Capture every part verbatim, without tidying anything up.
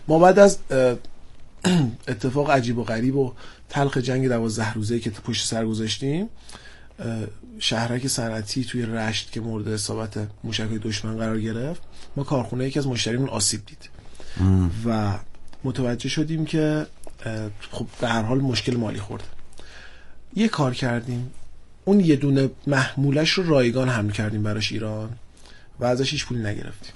ما بعد از اتفاق عجیب و غریب و تلخ جنگ دوازده روزه‌ای که پشت سر گذاشتیم، شهرک صنعتی توی رشت که مورد اصابت موشک‌های دشمن قرار گرفت، ما کارخونه یکی از مشتریمون آسیب دید ام. و متوجه شدیم که خب به هر حال مشکل مالی خورده. یه کار کردیم، اون یه دونه محمولش رو رایگان حمل کردیم براش ایران و ازش هیچ پولی نگرفتیم.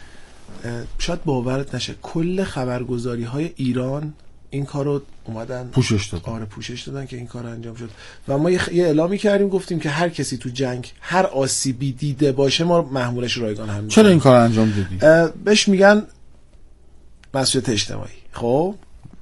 شاید باورت نشه کل خبرگزاری های ایران این کارو اومدن پوشش دادن. آره پوشش دادن که این کار انجام شد و ما یه, خ... یه اعلامی کردیم، گفتیم که هر کسی تو جنگ هر آسیبی دیده باشه ما محمولش رایگان حمل. چرا این کار انجام دادی؟ بهش میگن مسئولیت اجتماعی. خب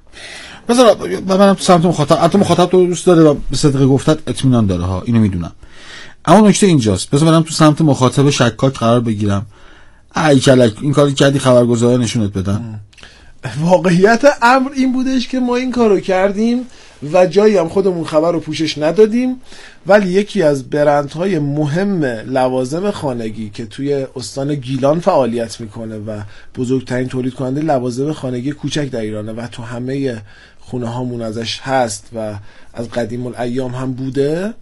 بذار منم تو سمت مخاطب، البته مخاطب تو دوست داره و به صدق گفتت اطمینان داره ها، اینو میدونم، اما نکته اینجاست، بذار منم تو سمت مخاطب شکاک قرار بگیرم. ای کلک این کاری کردی خبرگزارا نشونت بدن؟ واقعیت امر این بودش که ما این کارو کردیم و جایی هم خودمون خبر رو پوشش ندادیم، ولی یکی از برندهای مهم لوازم خانگی که توی استان گیلان فعالیت میکنه و بزرگترین تولید کننده لوازم خانگی کوچک در ایرانه و تو همه خونه هامون ازش هست و از قدیم الایام هم بوده،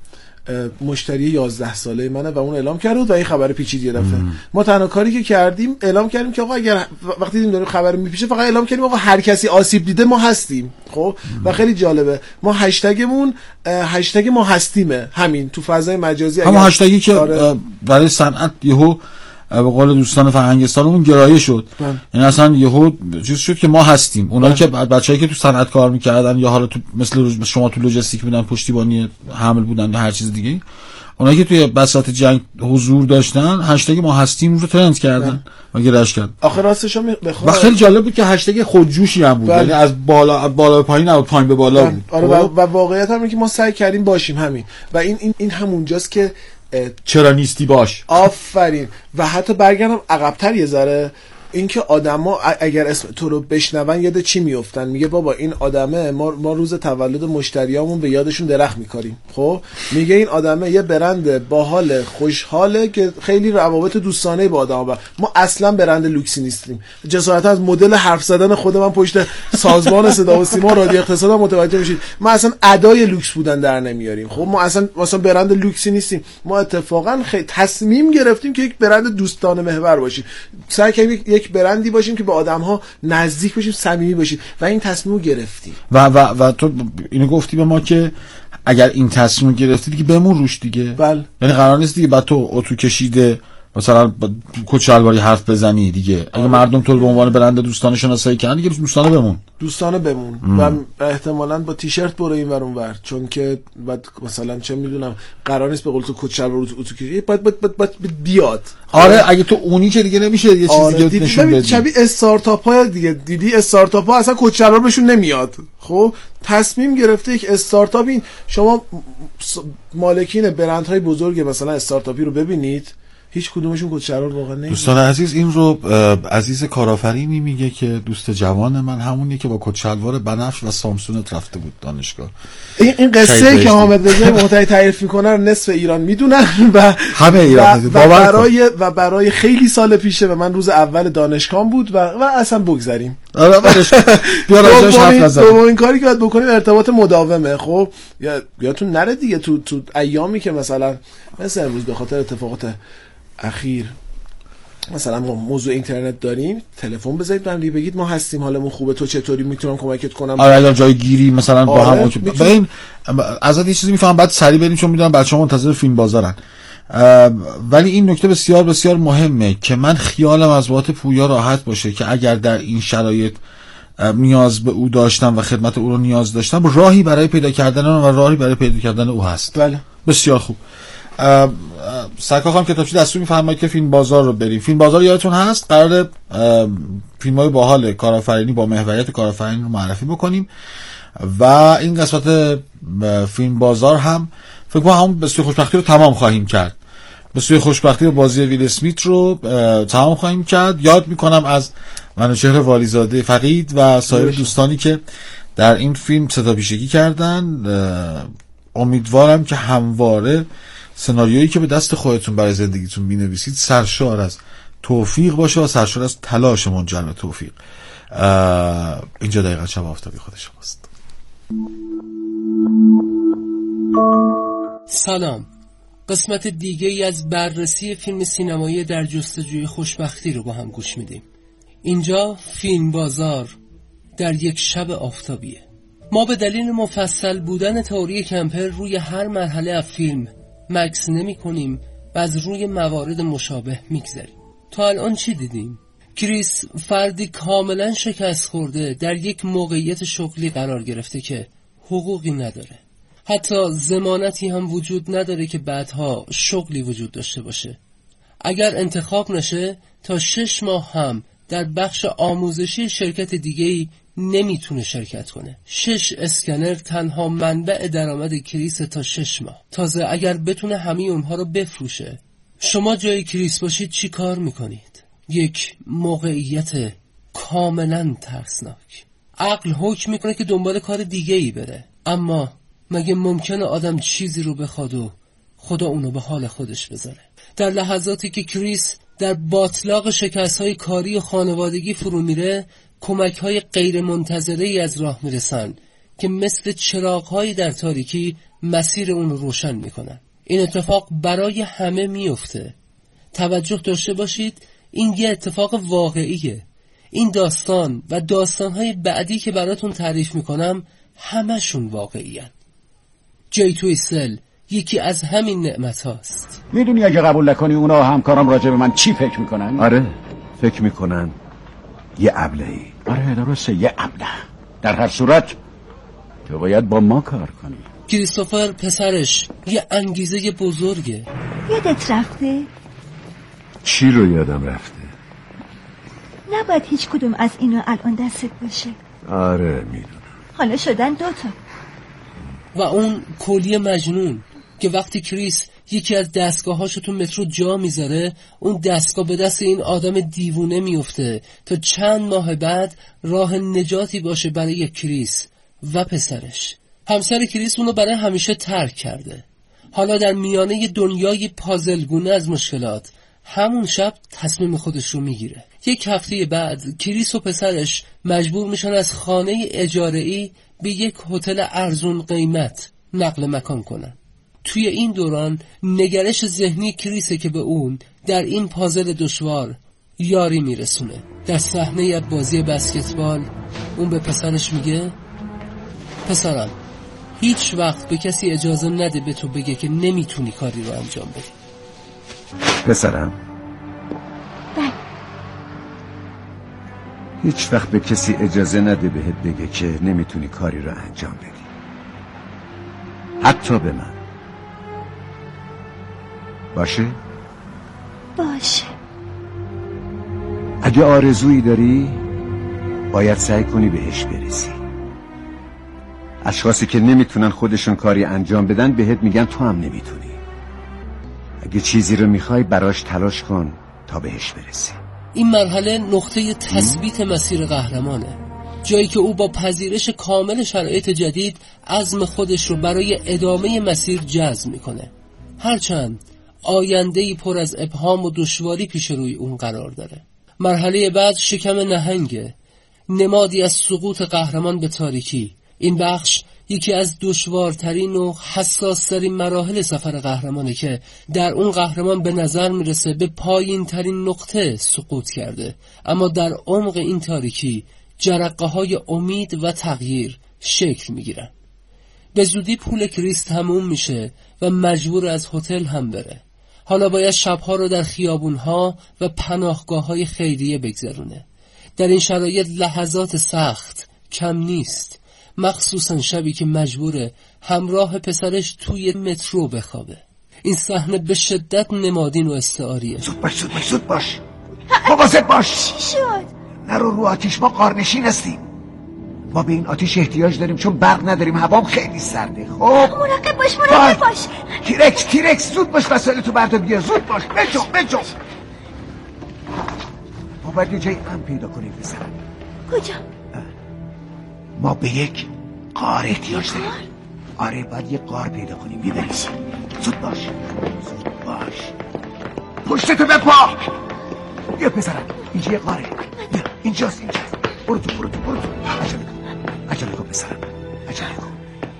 مشتری یازده ساله منه و اون اعلام کرده و این خبر پیچید یه دفعه. ما تنها کاری که کردیم اعلام کردیم که آقا اگر وقتی دیدیم داره خبر میپیشه فقط اعلام کردیم آقا هر کسی آسیب دیده ما هستیم. خب و خیلی جالبه ما هشتگمون هشتگ ما هستیمه، همین تو فضای مجازی، همون هشتگی که آره برای صنعت یهو به قول دوستان فرهنگستانمون گرایه شد، یعنی اصلا یهو چیز شد که ما هستیم. اونایی که بچه‌ای که تو صنعت کار میکردن یا حالا تو مثل شما تو لوجستیک بودن، پشتیبانی حمل بودن یا هر چیز دیگه، اونایی که توی بساط جنگ حضور داشتن هشتگ ما هستیم رو ترند کردن و گرایش کردن. آخر راستش هم بخوام خیلی جالب بود که هشتگ خودجوشی هم بود، یعنی از بالا بالا به پایین نه پایین به بالا بود. آره و, و واقعیت هم اینه که ما سعی کردیم باشیم همین و این این این همونجاست که چرا نیستی باش. آفرین. و حتی برگردم عقب‌تر یه ذره، اینکه آدما اگر اسم تو رو بشنون یاد چی میافتن؟ میگه بابا این آدمه، ما ما روز تولد مشتریامون به یادشون درخت میکاریم. خب میگه این آدمه یه برند باحال خوشحاله که خیلی روابط دوستانه با آدما، ما اصلا برند لوکسی نیستیم. جسارتا از مدل حرف زدن خود من پشت سازمان صدا و سیما رادیو اقتصاد متوجه میشید ما اصلا ادای لوکس بودن در نمیاریم. خب ما اصلا مثلا برند لوکسی نیستیم، ما اتفاقا خیلی تصمیم گرفتیم که یک برند دوستانه محور باشیم، سعی کردیم یک برندی باشیم که به آدم‌ها نزدیک باشیم، صمیمی باشیم و این تصمیمو گرفتیم. و و و تو اینو گفتی به ما که اگر این تصمیمو گرفتی دیگه بمون روش دیگه. بله. یعنی قرار نیست دیگه بعد تو اتو کشیده مثلا کت شلواری حرف بزنی دیگه. اگه مردم تو رو به عنوان برند دوستانه شناسایی کردن دیگه دوستانه بمون. دوستانه بمون ام. و احتمالاً با تیشرت برو این ور اون ور، چون که بعد مثلا چه میدونم قرار نیست به قول تو کت شلوار اتو کشی بعد بعد بعد بیاد. آره اگه تو اونی که دیگه نمیشه یه چیز آره دیگه نشون بدی. شبیه استارتاپ ها دیگه دیدی، استارتاپ ها اصلا کت شلوار بهشون نمیاد. خب تصمیم گرفته یک استارتاپ، این شما مالکین برندهای بزرگ مثلا استارتاپی رو ببینید هیچ کدومشون کت شلوار واقعا نمیاد. دوستان عزیز این رو عزیز کارآفرینی میگه که دوست جوان من همونیه که با کت شلوار بنفش و سامسونت رفته بود دانشگاه. این این قصه که حامد رضا محتوی تعریف میکنه رو نصف ایران میدونن و همه ایران و, و برای و برای خیلی سال پیشه و من روز اول دانشگاه بود و و اصلا بگذریم. آره بعدش بیا راجعش حرف نزن. دومین کاری که باید بکنیم ارتباط مداومه. خب یا یادتون نره دیگه تو تو ایامی که مثلا مثلا امروز به خاطر اتفاقات اخیر مثلا ما موضوع اینترنت داریم، تلفن بزنید من بگید ما هستیم، حالمون خوبه، تو چطوری، میتونم کمکت کنم. آره الان جای گیری مثلا با هم ببین ازت یه چیزی میفهمم بعد سری بریم چون میدونم بچه‌ها منتظر فیلم بازارن. ولی این نکته بسیار بسیار مهمه که من خیالم از بابت پویا راحت باشه که اگر در این شرایط نیاز به او داشتم و خدمت او رو نیاز داشتم، راهی برای پیدا کردن و راهی برای پیدا کردن او هست. بله بسیار خوب. سرکار خانم کتابچه دستور میفرمایید که فیلم بازار رو بریم. فیلم بازار یادتون هست قراره فیلم‌های باحال کارآفرینی با محوریت کارآفرینی رو معرفی بکنیم و این قسمت فیلم بازار هم فکر کنم هم به سوی خوشبختی رو تمام خواهیم کرد. به سوی خوشبختی و بازی ویل اسمیت رو تمام خواهیم کرد. یاد میکنم از منوچهر والیزاده فقید و سایر دوستانی که در این فیلم صدا پیشگی کردن. امیدوارم که همواره سناریویی که به دست خودتون برای زندگیتون می‌نویسید سرشار از توفیق باشه و سرشار از تلاش منجر به توفیق اینجا دقیقا شب آفتابی خود شماست. سلام. قسمت دیگه ای از بررسی فیلم سینمایی در جستجوی خوشبختی رو با هم گوش میدیم. اینجا فیلم بازار در یک شب آفتابیه. ما به دلیل مفصل بودن تئوری کمپر روی هر مرحله از فیلم مکث نمی کنیم و از روی موارد مشابه میگذریم. تا الان چی دیدیم؟ کریس فردی کاملا شکست خورده در یک موقعیت شغلی قرار گرفته که حقوقی نداره. حتی ضمانتی هم وجود نداره که بعدها شغلی وجود داشته باشه. اگر انتخاب نشه تا شش ماه هم در بخش آموزشی شرکت دیگه‌ای نمیتونه شرکت کنه. شش اسکنر تنها منبع درآمد کریس تا شش ماه. تازه اگر بتونه همه اونها رو بفروشه. شما جای کریس باشید چی کار میکنید؟ یک موقعیت کاملا ترسناک. عقل حکم میکنه که دنبال کار دیگه‌ای بره، اما مگه ممکنه آدم چیزی رو بخواد و خدا اونو به حال خودش بذاره؟ در لحظاتی که کریس در باطلاق شکست‌های کاری و خانوادگی فرو میره، کمک‌های غیر منتظره‌ای از راه میرسن که مثل چراغ‌هایی در تاریکی مسیر اون رو روشن میکنن. این اتفاق برای همه میفته. توجه داشته باشید، این یه اتفاق واقعیه. این داستان و داستان‌های بعدی که براتون تعریف میکنم همشون واقعی‌اند. جی تویسل یکی از همین نعمت هاست. میدونی اگه قبول نکنی اونا همکارام راجع به من چی فکر میکنن؟ آره فکر میکنن یه ابلهی. آره درسته، یه ابله. در هر صورت تو باید با ما کار کنی. کریستوفر پسرش یه انگیزه بزرگه. یادت رفته؟ چی رو یادم رفته؟ نباید هیچ کدوم از اینا الان دستت باشه. آره میدونم. حالا شدن دوتا. و اون کلیه مجنون که وقتی کریس یکی از دستگاهاشو تو مترو جا میذاره، اون دستگاه به دست این آدم دیوونه میفته تا چند ماه بعد راه نجاتی باشه برای کریس و پسرش. همسر کریس اونو برای همیشه ترک کرده. حالا در میانه دنیای پازلگونه از مشکلات همون شب تصمیم خودش رو میگیره. یک هفته بعد کریس و پسرش مجبور میشن از خانه اجاره‌ای به یک هتل ارزون قیمت نقل مکان کنن. توی این دوران نگرش ذهنی کریسه که به اون در این پازل دشوار یاری میرسونه. در صحنه یک بازی بسکتبال اون به پسرش میگه پسرم هیچ وقت به کسی اجازه نده به تو بگه که نمیتونی کاری رو انجام بدی. پسرم هیچ وقت به کسی اجازه نده بهت بگه که نمیتونی کاری رو انجام بدی، حتی به من. باشه؟ باشه. اگه آرزویی داری باید سعی کنی بهش برسی. اشخاصی که نمیتونن خودشون کاری انجام بدن بهت میگن تو هم نمیتونی. اگه چیزی رو میخوای براش تلاش کن تا بهش برسی. این مرحله نقطه تثبیت مسیر قهرمانه، جایی که او با پذیرش کامل شرایط جدید عزم خودش رو برای ادامه مسیر جزم میکنه، هرچند آینده‌ای پر از ابهام و دشواری پیش روی اون قرار داره. مرحله بعد شکم نهنگه، نمادی از سقوط قهرمان به تاریکی. این بخش یکی از دشوارترین و حساسترین مراحل سفر قهرمانه که در اون قهرمان به نظر میرسه به پایین ترین نقطه سقوط کرده، اما در عمق این تاریکی جرقه های امید و تغییر شکل میگیرن. به زودی پول کریس تموم میشه و مجبور از هتل هم بره. حالا باید شبها رو در خیابونها و پناهگاه‌های خیریه بگذرونه. در این شرایط لحظات سخت کم نیست، مخصوصا شبی که مجبوره همراه پسرش توی مترو بخوابه. این صحنه به شدت نمادین و استعاریه. زود باش زود باش زود باش مواظب باش. چی شد؟ نرو رو آتیش، ما قارنشین هستیم. ما به این آتیش احتیاج داریم چون برق نداریم، هوام خیلی سرده. خب مراقب باش مراقب باش. تیرکس تیرکس زود باش وسایل تو بردار بیا، زود باش بجو بجو. ما باید یه جای امن پیدا کنیم بزنم. کجا؟ ما به یک غار احتیاج داریم. آره باید یه غار پیدا کنیم بیبریم. زود باش زود باش. پشتتو بپا. بیا پسرم اینجا یه غاره. بیا اینجاست اینجاست. برو تو برو تو برو تو عجله کن عجله کن پسرم عجله کن.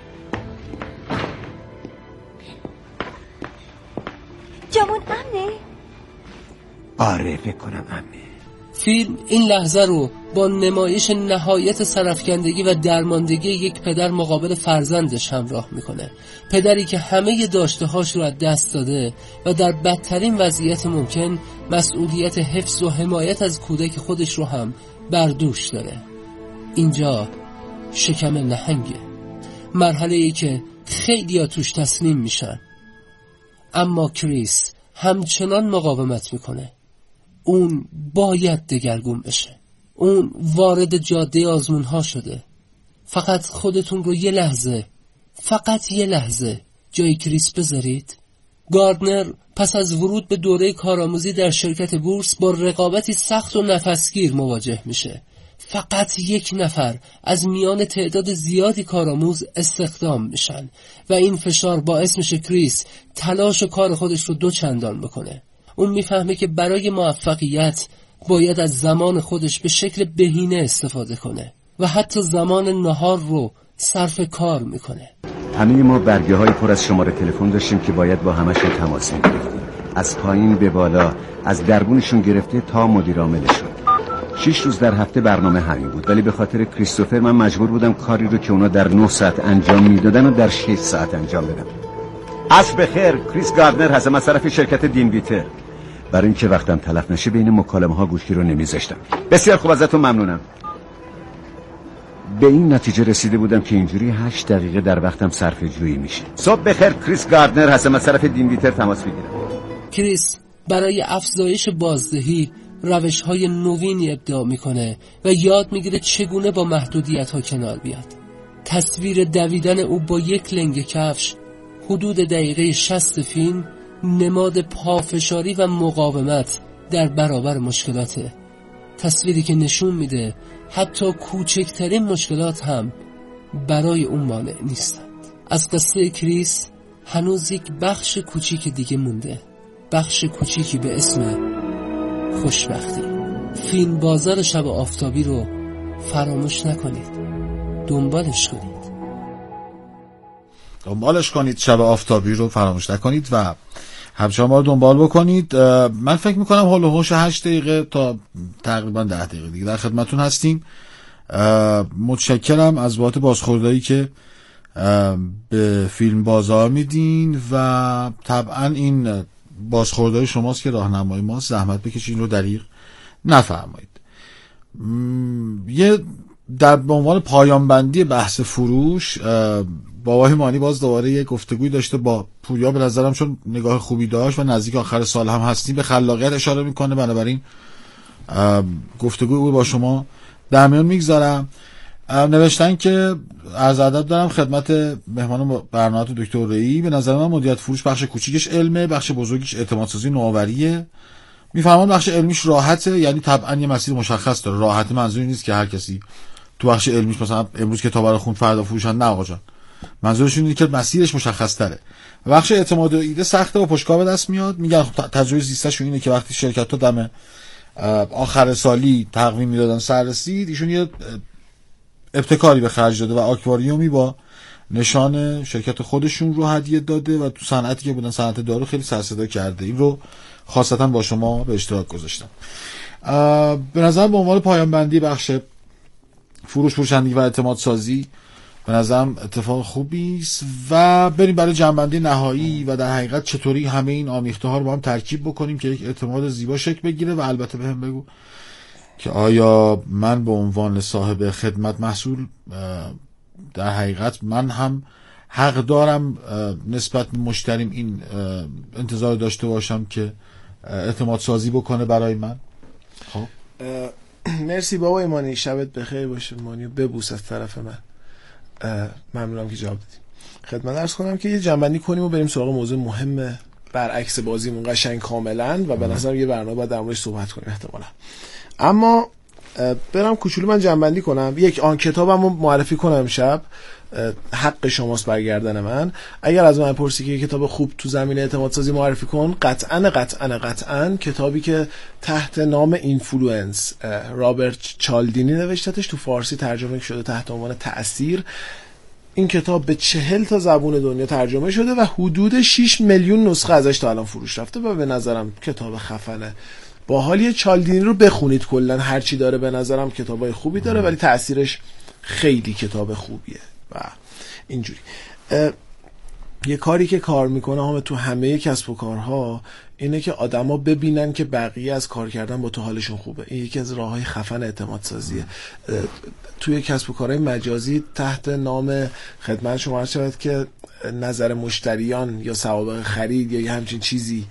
جامون امنه؟ آره فکر کنم امنه. فیلم این لحظه رو با نمایش نهایت سرفکندگی و درماندگی یک پدر مقابل فرزندش همراه میکنه. پدری که همه داشته‌هاش رو از دست داده و در بدترین وضعیت ممکن مسئولیت حفظ و حمایت از کودک خودش رو هم بر دوش داره. اینجا شکم نهنگه، مرحله ای که خیلی ها توش تسلیم میشن، اما کریس همچنان مقاومت میکنه. اون باید دگرگون بشه. اون وارد جاده آزمون ها شده. فقط خودتون رو یه لحظه، فقط یه لحظه جای کریس بذارید. گاردنر پس از ورود به دوره کارآموزی در شرکت بورس با رقابتی سخت و نفسگیر مواجه میشه. فقط یک نفر از میان تعداد زیادی کارآموز استخدام میشن و این فشار باعث میشه کریس تلاش و کار خودش رو دو چندان بکنه. اون میفهمه که برای موفقیت باید از زمان خودش به شکل بهینه استفاده کنه و حتی زمان نهار رو صرف کار میکنه. همه ما برگه های پر از شماره تلفن داشتیم که باید با همشون تماس میگرفتیم، از پایین به بالا، از دربونشون گرفته تا مدیر عاملشون. شش روز در هفته برنامه همین بود، ولی به خاطر کریستوفر من مجبور بودم کاری رو که اونا در نه ساعت انجام میدادن و در شش ساعت انجام بدم. عصر بخیر، کریس گاردنر هستم از طرف شرکت دینویتر. برای اینکه وقتم تلف نشه بین مکالمه ها گوشی رو نمیذاشتم. بسیار خوب، ازتون ممنونم. به این نتیجه رسیده بودم که اینجوری هشت دقیقه در وقتم صرف جویی میشه. صبح بخیر، کریس گاردنر هستم از طرف دینویتر تماس میگیرم. کریس برای افزایش بازدهی روش‌های نوینی ابداع میکنه و یاد میگیره چگونه با محدودیت‌ها کنار بیاد. تصویر دویدن او با یک لنگ کفش حدود دقیقه شصت فیلم نماد پافشاری و مقاومت در برابر مشکلاته. تصویری که نشون میده حتی کوچکترین مشکلات هم برای اون مانع نیستند. از قصه کریس هنوز یک بخش کوچیک دیگه مونده، بخش کوچیکی به اسم خوشبختی. فیلم بازار شب آفتابی رو فراموش نکنید، دنبالش کنید دنبالش کنید شب آفتابی رو فراموش نکنید و همچنان ما رو دنبال بکنید. من فکر میکنم هول و هوش هشت دقیقه تا تقریبا ده دقیقه دیگه در خدمتون هستیم. متشکرم از بابت بازخوردایی که به فیلم بازار میدین و طبعا این بازخوردهای شماست که راهنمای ماست. زحمت بکشین رو دریغ نفرمایید. یه در به عنوان پایان بندی بحث فروش، بابا مانی باز دوباره یه گفتگوی داشته با پوریا، به نظرم چون نگاه خوبی داشت و نزدیک آخر سال هم هستیم به خلاقیت اشاره میکنه، بنابراین گفتگوی او با شما در میان میگذارم. نوشتن که از ادب دارم خدمت مهمان برنامه دکتر رئی، به نظر من مدیریت فروش بخش کوچیکش علمه، بخش بزرگیش اعتمادسازی نوآوریه. میفهمم بخش علمیش راحته، یعنی طبعا یه مسیر مشخص داره. راحت منظوری نیست که هر کسی تو بخش علمیش مثلا امروز کتاب رو خوند فردا فروشن، نه آقا جان. منظورشون اینه که مسیرش مشخص تره. بخش اعتماد و ایده سخته و پشتکار به دست میاد. میگن تجربه زیستشون اینه که وقتی شرکت‌ها دم آخر سالی تقویم میدادن سر رسید، ایشون یه ابتکاری به خرج داده و آکواریومی با نشان شرکت خودشون رو هدیه داده و تو صنعتی که بودن صنعت دارو خیلی سر صدا کرده. این رو خاصتا با شما به اشتراک گذاشتم. به نظر به عنوان پایان بندی بخش فروش، فروشندگی و اعتماد سازی به نظرم اتفاق خوبی است و بریم برای جنبندی نهایی و در حقیقت چطوری همه این آمیخته ها رو با هم ترکیب بکنیم که یک اعتماد زیبا شکل بگیره. و البته بهم بگو که آیا من به عنوان صاحب خدمت محصول در حقیقت من هم حق دارم نسبت به مشتریم این انتظار داشته باشم که اعتماد سازی بکنه برای من؟ خب مرسی بابا ایمانی، شبت بخیر باشه. مانی ببوس از طرف من. ممنونم که جواب دادیم. خدمت عرض کنم که یه جنبندی کنیم و بریم سراغ موضوع مهم برعکس بازیمون قشنگ کاملا و به نظر یه برنامه باید در موردش صحبت کنیم احتمالا. اما برم کوچولو من جنبندی کنم. یک آن کتابمو معرفی کنم امشب، حق شماست برگردن من. اگر از من پرسی که کتاب خوب تو زمینه اعتماد سازی معرفی کن، قطعاً قطعاً قطعاً کتابی که تحت نام اینفلوئنس رابرت چالدینی نوشتتش، تو فارسی ترجمه شده تحت عنوان تأثیر. این کتاب به چهل تا زبون دنیا ترجمه شده و حدود شش میلیون نسخه ازش تا الان فروش رفته و به نظرم کتاب خفنه. با حالی چالدینی رو بخونید، کلا هر چی داره به نظرم کتابای خوبی داره ولی تأثیرش خیلی کتاب خوبیه. و اینجوری یه کاری که کار میکنه همه تو همه کسب و کارها اینه که آدما ببینن که بقیه از کار کردن با تو حالشون خوبه. این یکی از راههای خفن اعتماد سازیه. توی کسب و کارهای مجازی تحت نام خدمت شما عرض شود که نظر مشتریان یا سوابق خرید یا یه همچین چیزی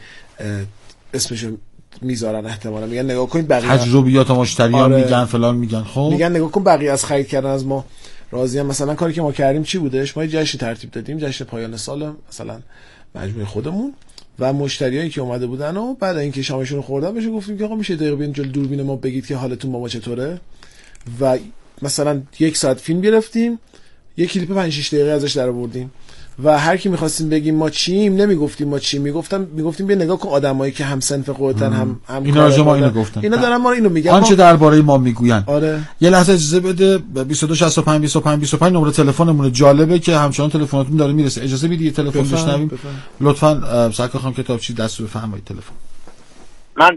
اسمشو میذارن، احتمالا میگن نگاه کنید بقیه تجربیات مشتریان آره. میگن فلان میگن، خب میگن نگاه کن بقیه از خرید کردن از ما راضی هم. مثلا کاری که ما کردیم چی بودش؟ ما یه جشن ترتیب دادیم، جشن پایان سال مثلا مجموعه خودمون و مشتریایی که اومده بودن و بعد اینکه شامشون رو خوردن بهش گفتیم که آقا میشه دقیقاً بیاین جلوی دوربین ما بگید که حالتون با ما چطوره، و مثلا یک ساعت فیلم گرفتیم، یک کلیپ پنج شش دقیقه ازش درآوردیم و هر کی می‌خواستیم بگیم ما چیم نمیگفتیم ما چیم، میگفتم میگفتیم بیا نگاه کن آدمایی که هم صنف خودتن هم هم اینا راجع ما اینو گفتن، اینا دارن ما اینو میگن، آنچه درباره ما میگوین. آره یه لحظه اجازه بده، بیست و دو شصت و پنج بیست و پنج بیست و پنج نمره تلفنمون جالبه که همچنان تلفناتون داره میرسه. اجازه بدید یه تلفن بشنویم لطفاً. سرکار خانم کتابچی دست بفرمایید. تلفن. من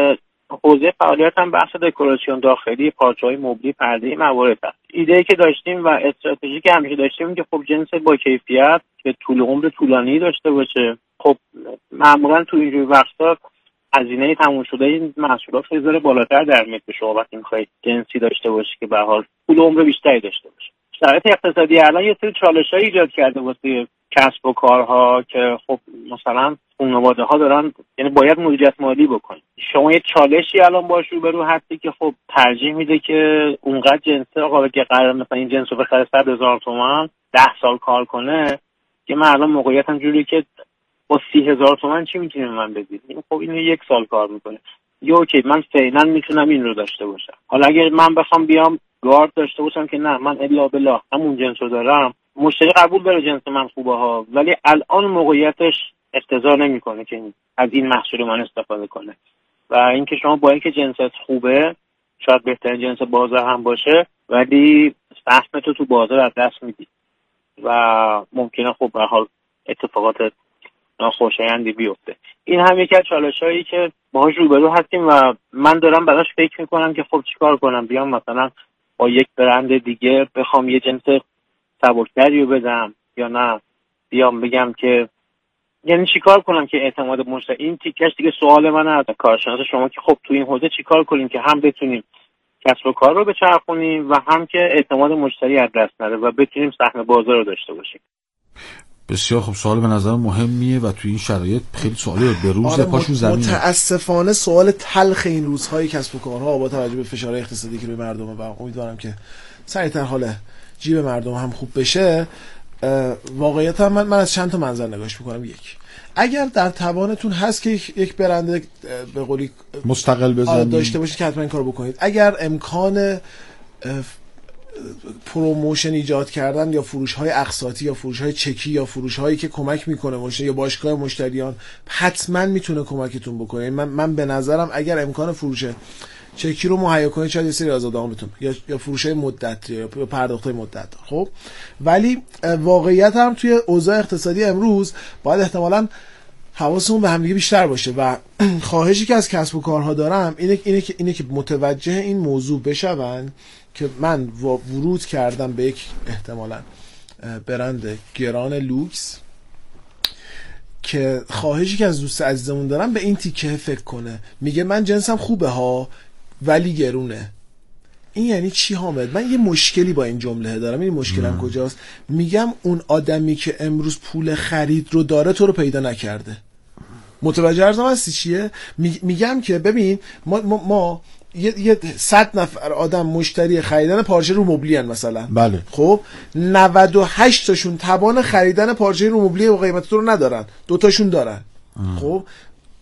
حوزه فعالیتم بحث دکوراسیون داخلی، پارچه‌های مبلی، پرده، موارد است. ایده‌ای که داشتیم و استراتژی که همیشه داشتیم که خب جنس با کیفیت که طول عمر طولانی داشته باشه. خب معمولا تو اینجور وقتا هزینه تموم شده این محصولات خیلی ذره بالاتر در میاد به شما وقتی می‌خواید جنسی داشته باشی که به هر حال طول عمر بیشتری داشته باشه. شرایط اقتصادی الان یه سری چالش‌های ایجاد کرده واسه کسب و کارها که خب مثلا خانواده ها دارن، یعنی باید مدیریت مالی بکنید. شما یه چالشی الان باش روبرو هستی که خب ترجیح میده که اونقدر جنس آقا که قرار مثلا این جنس رو بخره صد هزار تومان ده سال کار کنه که من الان موقعیتم جوری که با سی هزار تومان چی میتونی من بدید؟ خب اینو یک سال کار میکنه. یا اوکی من فعلا میتونم این رو داشته باشم. حالا اگر من بخوام بیام گارد داشته باشم که نه من الا بالله همون جنس رو دارم، مشتری قبول داره جنس من خوبه ها، ولی الان موقعیتش اقتضا نمیکنه که از این محصول من استفاده کنه. و اینکه شما با اینکه جنست خوبه شاید بهترین جنس بازار هم باشه ولی سهم تو تو بازار از دست میدی و ممکنه خب به حال اتفاقات ناخوشایندی بیفته. این هم یکی از چالشایی که باهاش روبرو هستیم و من دارم براش فکر میکنم که خب چیکار کنم، بیام مثلا با یک برند دیگه بخوام یه جنس سبکتری رو بدم یا نه بیام بگم که یعنی چیکار کنم که اعتماد مشتری. این تیکش دیگه سوال من از کارشناس شما که خب تو این حوزه چیکار کنیم که هم بتونیم کسب و کار رو بچرخونیم و هم که اعتماد مشتری از دست نره و بتونیم سهم بازار رو داشته باشیم. بسیار خب، سوال به نظر مهمیه و تو این شرایط خیلی سوالی به روز آره پاشون زمینه. متاسفانه سوال تلخ این روزهای کسب و کارها با توجه به فشار اقتصادی که روی مردمه و امیدوارم که سریعتر حال جیب مردم هم خوب بشه. واقعیت هم من, من از چند تا منظر نگاش میکنم. یک، اگر در توانتون هست که یک برند به قولی مستقل بزنید داشته باشید که حتما این کارو بکنید. اگر امکان پروموشن ایجاد کردن یا فروش های اقساطی یا فروش های چکی یا فروش هایی که کمک میکنه مشتری یا باشگاه مشتریان حتما میتونه کمکتون بکنه. من من به نظرم اگر امکان فروش چکی رو مهیا کنید شاید یه سری آزاده‌ها بتون یا یا فروش های مدت یا پرداخت های مدت. خب ولی واقعیت هم توی اوضاع اقتصادی امروز باید احتمالاً حواسمون به همدیگه بیشتر باشه و خواهشی که از کسب و کارها دارم اینه اینه که اینه که متوجه این موضوع بشون که من ورود کردم به یک احتمالاً برند گران لوکس که خواهشی که از دوست عزیزمون دارم به این تیکه فکر کنه. میگه من جنسم خوبه ها ولی گرونه. این یعنی چی حامد؟ من یه مشکلی با این جمله دارم. این مشکلم کجاست؟ میگم اون آدمی که امروز پول خرید رو داره تو رو پیدا نکرده. متوجه ارزم هستی چیه؟ میگم که ببین ما ما, ما یه یه صد نفر آدم مشتری خریدن پارچه رو مبلی ان مثلا. بله. خب نود و هشت تاشون توان خریدن پارچه رو مبلی با قیمت تو رو ندارن. دو تاشون دارن. ام. خب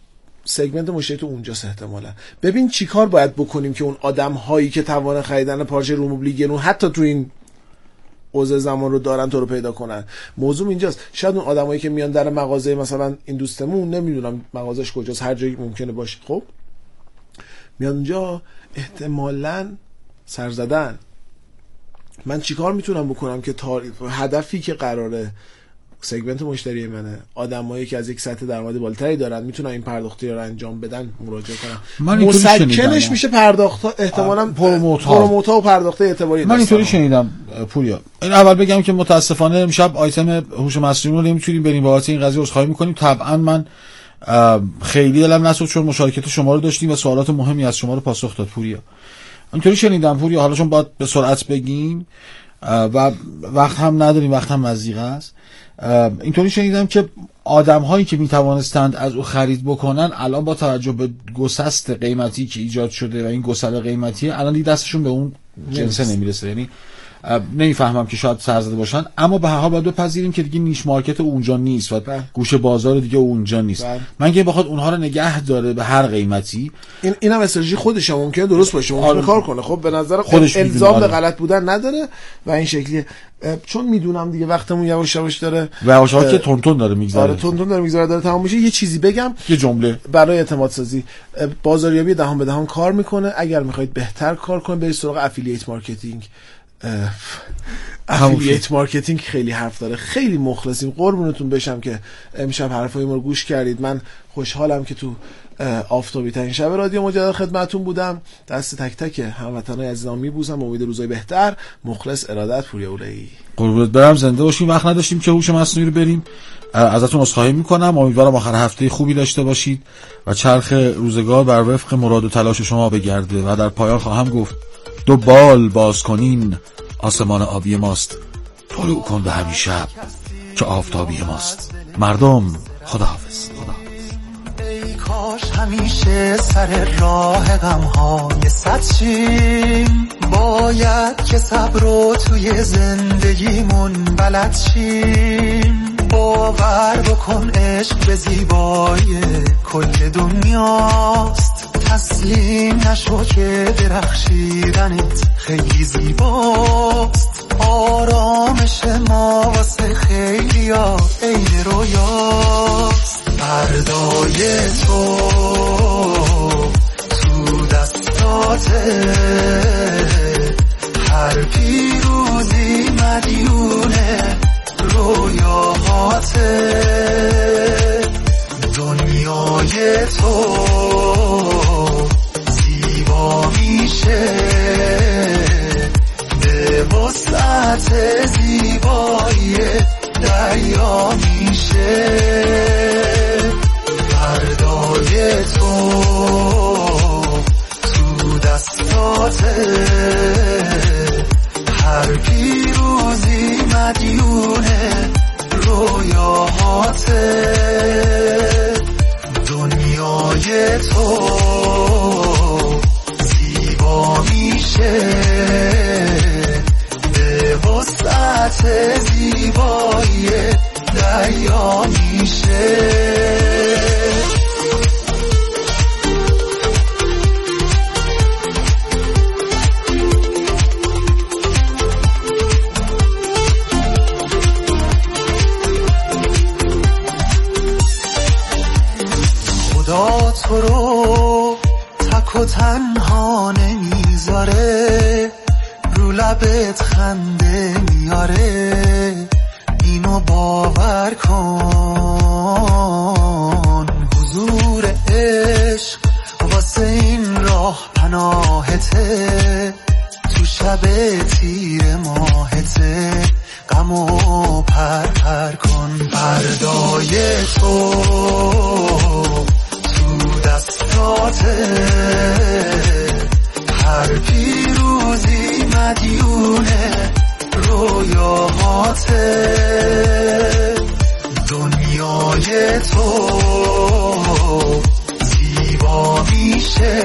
سگمنت مشتری تو اونجاست احتمالاً. ببین چیکار باید بکنیم که اون آدم هایی که توان خریدن پارچه رومبلی گرون حتی تو این اوضاع زمان رو دارن تو رو پیدا کنن. موضوع اینجاست، شاید اون آدمایی که میان در مغازه مثلا این دوستمون، نمیدونم مغازش کجاست، هر جایی ممکنه باشه، خب میان اونجا احتمالاً سر زدن. من چیکار میتونم بکنم که تاریخ هدفی که قراره سگمنت مشتری منه، آدمایی که از یک سطح درآمد بالاتری دارن میتونن این پرداختی رو انجام بدن مراجعه کنن. مسکنش میشه پرداخت‌ها احتمالاً پروموت‌ها و پرداخت اعتباری. من اینطوری شنیدم پوریا. این اول بگم که متاسفانه امشب آیتم هوش مصنوعی رو نمیتونیم بریم بابت این قضیه عذرخواهی میکنیم. طبعا من خیلی دلم نسوخت چون مشارکت شما رو داشتیم و سوالات مهمی از شما رو پاسخ داد پوریا. اینطوری شنیدم پوریا، حالا چون باید به سرعت بگیم و وقت هم نداریم، وقت هم مضیقه است، اینطوری شنیدم که آدم هایی که میتوانستند از او خرید بکنن الان با توجه به گسست قیمتی که ایجاد شده و این گسل قیمتی الان دیگه دستشون به اون جنسه نمیرسه. یعنی نمیفهمم که شاید سرزده باشن، اما به هر حال باید بپذیریم که دیگه نیش مارکت اونجا نیست و گوشه بازار دیگه اونجا نیست. بله. من که بخواد اونها رو نگه داره به هر قیمتی، این اینم استراتژی خودشه، ممکنه درست باشه، ممکنه آره. کار کنه. خب به نظر خودش الزام آره. به غلط بودن نداره و این شکلیه. چون میدونم دیگه وقتمون یواش یواش داره یواش یواش که تونتون داره میگذره. آره تونتون داره میگذره، داره تمام میشه. یه چیزی بگم، یه جمله برای اعتماد سازی. بازاریابی دهان به دهان کار میکنه. اگر میخواید بهتر کار کنید برید سراغ افیلیت مارکتینگ. افیلیت مارکتینگ خیلی حرف داره، خیلی مخلصیم، قربونتون بشم که امشب حرفای ما رو گوش کردید. من خوشحالم که تو آفتابی ترین شب رادیو مجدد خدمتتون بودم. دست تک تک هموطنای عزیزم میبوسم، امید روزای بهتر. مخلص، ارادت، پوریا اولایی. قربونت برم، زنده باشین. وقت نداشتیم که هوش مصنوعی رو بریم، ازتون عذرخواهی میکنم. امیدوارم آخر هفته خوبی داشته باشید و چرخ روزگار بر وفق مراد و تلاش شما بگرده. و در پایان خواهم گفت دو بال باز کنین آسمان آبی ماست، طلوع کن به همین شب که آفتابی ماست. مردم خداحافظ. ای کاش همیشه سر راه غم‌های صد شیم، باید که صبر رو توی زندگیمون بلد شیم. باور بکن عشق به زیبایی کل دنیاست، تسلیم نشو که درخشیدنت خیلی زیباست. آرامش ما واسه خیلی ها عین رویاست. فردای تو تو دستاته، هر پیروزی مدیونه رویاهاته. دنیای تو زیبا میشه به وسعت زیبایی دریا میشه. فردای تو تو دستاته، هر پیروزی مدیونه رویاهاته. دنیای تو زیبا میشه به وسعت زیبایی دریا میشه. خدا تو رو تک و تنها نمیذاره، رو لبت خنده میاره، اینو باور کن. حضور عشق واسه این راه پناهته، تو شب تیر ماهته، غمو پر پر کن. فردای تو تو دستاته، هر پیروزی مدیونه رویاهاته. دنیای تو زیبا میشه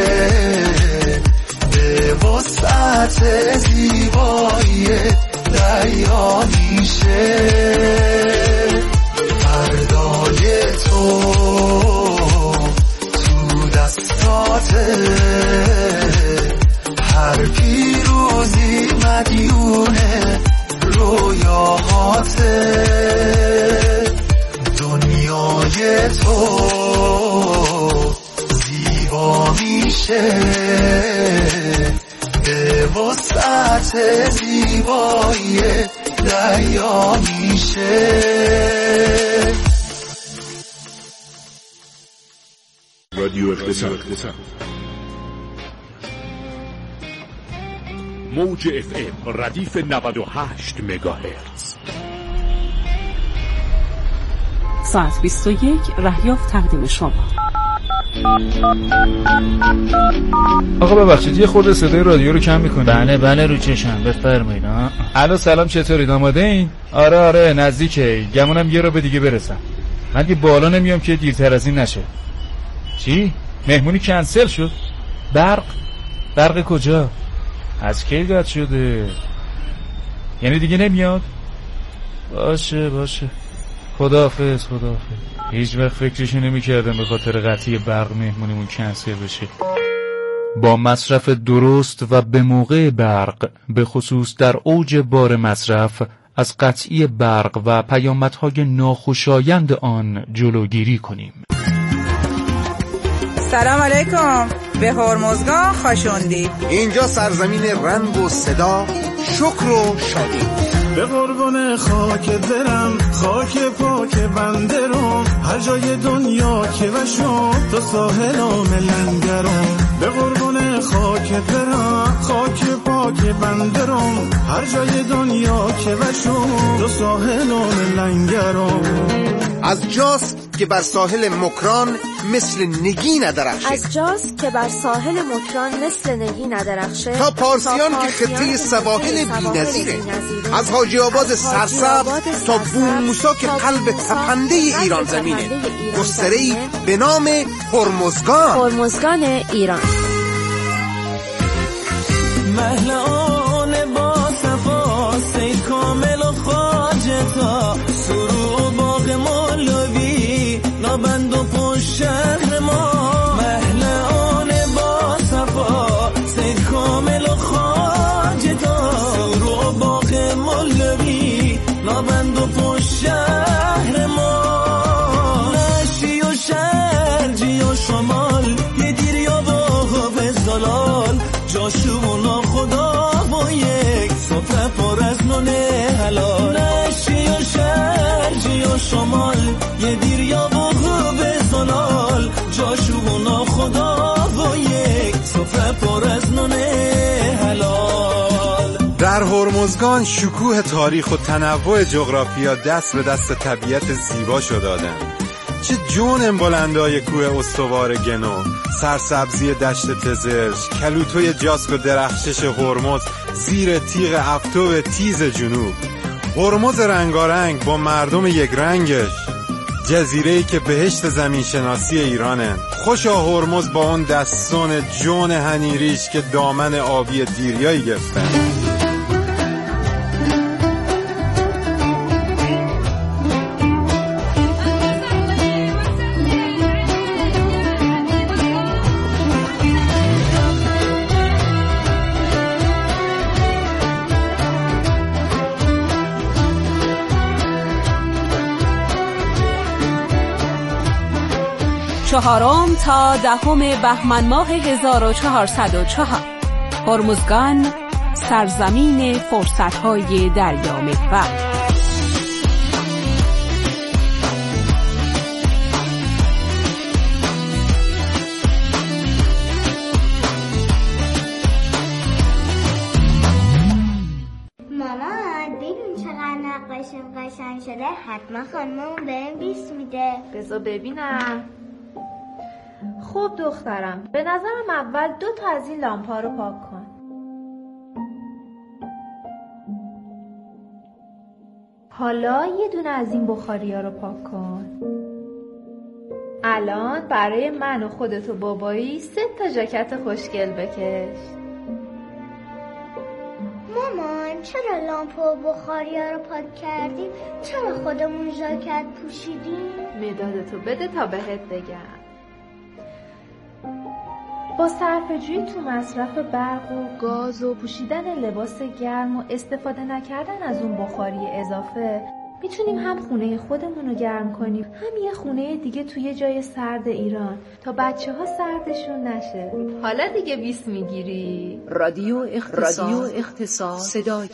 به وسعت زیبایی دریا میشه. فردای تو زیبایی دریا میشه. رادیو اقتصاد موج اف ام ردیف نود و هشت مگاهرتز. ساعت بیست و یک رهیافت تقدیم شما. آقا ببخشید یه خورده صدای رادیو رو کم میکنید. بله بله رو چشم بفرمایید. الو سلام، چطورید؟ آماده این؟ آره آره نزدیکه، گمونم یه رو به دیگه برسم. من دیگه بالا نمیام که دیرتر از این نشه. چی؟ مهمونی کنسل شد؟ برق؟ برق کجا؟ از کی قطع شده؟ یعنی دیگه نمیاد؟ باشه باشه، خداحافظ خداحافظ. هیچ وقت فکرشو نمی‌کردم به خاطر قطعی برق مهمونیمون کنسل بشه. با مصرف درست و به موقع برق، به خصوص در اوج بار مصرف، از قطعی برق و پیامدهای ناخوشایند آن جلوگیری کنیم. سلام علیکم، به هرمزگان خوشوندی. اینجا سرزمین رنگ و صدا، شکر و شادی. به قربون خاک درم، خاک پاک بندرم، هر جای دنیا که بشم تو ساحلام لنگرم. به قربون خاک درم، خاک پاک بندرم، هر جای دنیا که بشم تو ساحلام لنگرم. از جاست که بر ساحل مکران مثل نگی ندرخشه، از جاست که بر ساحل مکران مثل نگی ندرخشه، تا پارسیان که خطه سواحل بی‌نظیره، از حاجی آباد سرسبز تا بوموسا که قلب تپنده ایران زمینه، گستره‌ای به نام هرمزگان. هرمزگان ایران. مهلان با صفا سید کامل و خواجتا، سرو باغ مولوی نابند و پشت شهر ما. مهلان با صفا سید کامل و خواجتا، سرو باغ مولوی نابند و پشت شهر ما. نشی و شرجی و شمال، یه دیریا با به زلال، جاشونا خدا با یک سفره پر از نونه حلال. نشی و شرجی و شمال، یه دیریا با به زلال، جاشونا خدا با یک سفره پر از نونه حلال. در هرمزگان شکوه تاریخ و تنوع جغرافیا دست به دست طبیعت زیبا شو دادن. چه جون بلندای کوه استوار گنو، سرسبزی دشت تزرش، کلوتوی جاسک و درخشش هرمز زیر تیغ افتو تیز جنوب. هرمز رنگارنگ با مردم یک رنگش، جزیره‌ای که بهشت زمین شناسی ایرانه. خوشا هرمز با اون دستون جون هنیریش که دامن آبی دیریایی گفتن. چهارم تا دهم بهمن ماه هزار و چهارصد و چهار، هرمزگان، سرزمین فرصت‌های دریا محور. مامان ببین چقدر نقاشیم قشنگ شده، حتما خانممون بهم بیست میده. بذار ببینم. خب دخترم، به نظرم اول دو تا از این لامپا رو پاک کن. حالا یه دونه از این بخاریا رو پاک کن. الان برای من و خودت و بابایی سه تا ژاکت خوشگل بکش. مامان چرا لامپا و بخاریا رو پاک کردیم؟ چرا خودمون ژاکت پوشیدیم؟ مدادتو بده تا بهت بگم. با صرفه‌جویی تو مصرف برق و گاز و پوشیدن لباس گرم و استفاده نکردن از اون بخاری اضافه، میتونیم هم خونه خودمون رو گرم کنیم، هم یه خونه دیگه توی جای سرد ایران تا بچه ها سردشون نشه. حالا دیگه بیست میگیری. رادیو اختصاص, رادیو اختصاص صدای